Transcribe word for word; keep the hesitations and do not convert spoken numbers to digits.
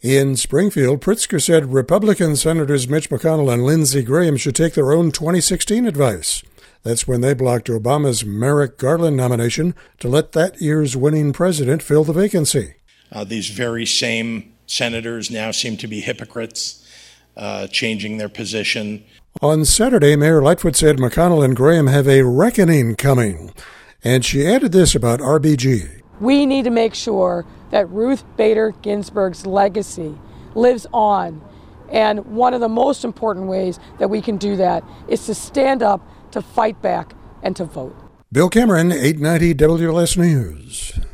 In Springfield, Pritzker said Republican Senators Mitch McConnell and Lindsey Graham should take their own twenty sixteen advice. That's when they blocked Obama's Merrick Garland nomination to let that year's winning president fill the vacancy. Uh, these very same senators now seem to be hypocrites, uh, changing their position. On Saturday, Mayor Lightfoot said McConnell and Graham have a reckoning coming. And she added this about R B G. We need to make sure that Ruth Bader Ginsburg's legacy lives on. And one of the most important ways that we can do that is to stand up, to fight back, and to vote. Bill Cameron, eight ninety W L S News.